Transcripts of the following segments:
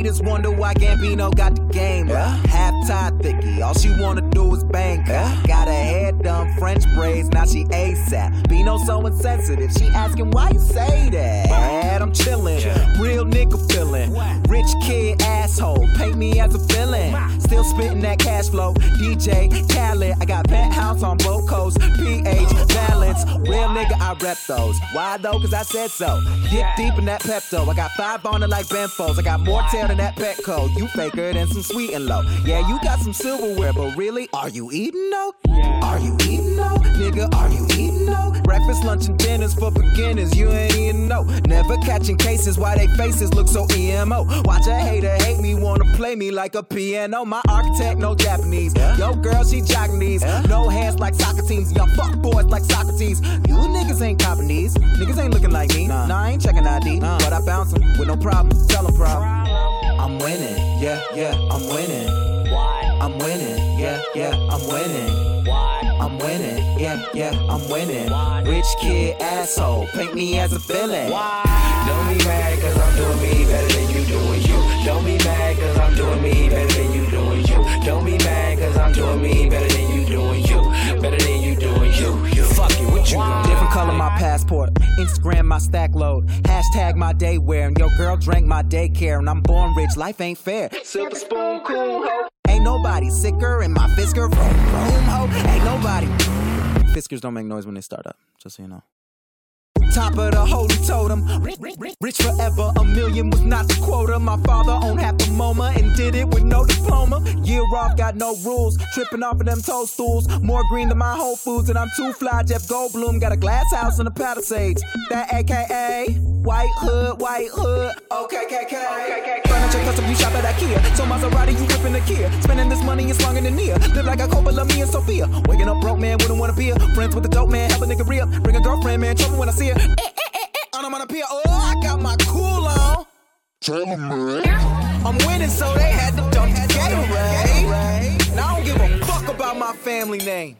Haters wonder why Gambino got the game. Half-tie thicky, all she wanna do is bang. Got her hair done, French braids, now she ASAP. Bino so insensitive, she asking why you say that. I'm chillin', real nigga feelin'. Rich kid asshole, paint me as a villain. Still spittin' that cash flow, DJ Khaled. I got penthouse on both coasts, PH balance. Real nigga, I rep those. Why though? Cause I said so. Dip deep in that Pepto. I got 5 on it like Benfos. I got more tail than that Petco. You faker than some sweet and low. Yeah, you got some silverware, but really, are you eating though? Are you eating though? Nigga, are you eating though? Breakfast, lunch, and dinners for beginners. You ain't eating no. Never catching cases why they faces look so emo. Watch a hater hate me, wanna play me like a piano. My architect, no Japanese. Yo, girl, she Japanese. No hands like soccer teams. Y'all fuck boys like Socrates. You niggas ain't copping these. Niggas ain't looking like me. Nah, I ain't checking ID. But I bounce them with no problem. Tell them problem. I'm winning. Yeah, I'm winning. Why? I'm winning. Yeah, I'm winning. Why? I'm winning. Yeah, I'm winning. Why? Rich kid asshole. Paint me as a villain. Why? Don't be mad cause I'm doing me better than you doing you. Don't be mad cause I'm doing me better than you doing you. Don't be mad cause I'm doing me better than you doing you. Better than you doing you. You fuck it, what you doing? Different color my passport. Instagram my stack load. Hashtag my day wear. And your girl drank my daycare. And I'm born rich, life ain't fair. Silver spoon, cool ho. Ain't nobody sicker in my Fisker room ho. Ain't nobody. Fiskers don't make noise when they start up, just so you know. Top of the holy totem, rich forever, a million was not the quota. My father owned half the MoMA and did it with no diploma. Year off, got no rules, tripping off of them toadstools. More green than my Whole Foods and I'm too fly. Jeff Goldblum got a glass house in the Palisades. That AKA, white hood, okay, KK. Furniture custom, you shop at IKEA. So Maserati, you whipping the Kia. Spending this money is longer than near. Live like a Coppola, me and Sophia. Waking up broke, man, wouldn't want to be a friends with the dope man, help a nigga re-up. Bring a girlfriend, man, trouble when I see her. I'm on a pier, oh, I got my cool on. Tell 'em, man. I'm winning, so they had to dump the Gatorade. And I don't give a fuck about my family name.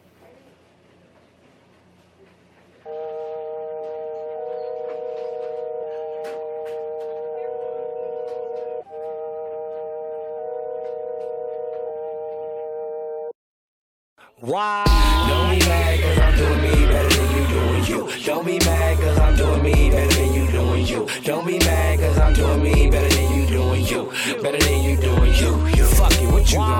Why? Don't be mad cause I'm doing me better than you doing you. Don't be mad cause I'm doing me better than you doing you. Don't be mad cause I'm doing me better than you doing you. Better than you doing you. You fuck it, what you doing?